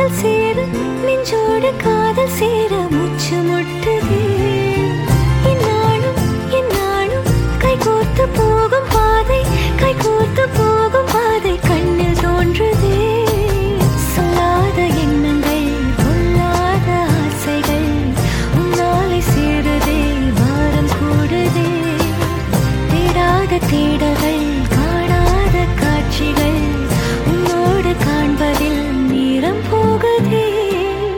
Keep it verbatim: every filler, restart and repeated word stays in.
சேர நெஞ்சோடு காதல் சேர மூச்சு முட்டுதே. இந்நாளும் இந்நாளும் கைகோர்த்து போகும் பாதை கைகோர்த்து போகும் பாதை கண்ணில் தோன்றுதே. சொல்லாத எண்ணங்கள் பொல்லாத ஆசைகள் உன்னாலை சேருதே பாரம் கூடுதே. தேடாத தேடல்கள் காணாத காட்சிகள்